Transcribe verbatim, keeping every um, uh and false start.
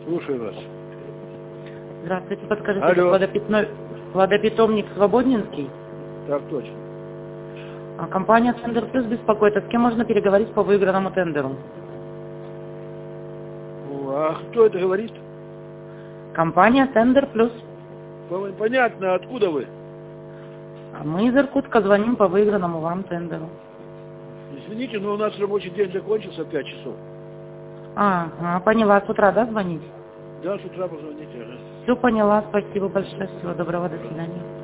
Слушаю вас. Здравствуйте, подскажите, Алло. водопитной, водопитомник Свободнинский? Так точно. А компания Тендер Плюс беспокоит. А с кем можно переговорить по выигранному тендеру? Ну, а кто это говорит? Компания Тендер Плюс. Понятно, откуда вы? А мы из Иркутска звоним по выигранному вам тендеру. Извините, но у нас рабочий день закончился в пять часов. А, а, поняла. С утра, да, звонить? Да, с утра позвоните. Ага. Все поняла. Спасибо большое. Всего доброго. До свидания.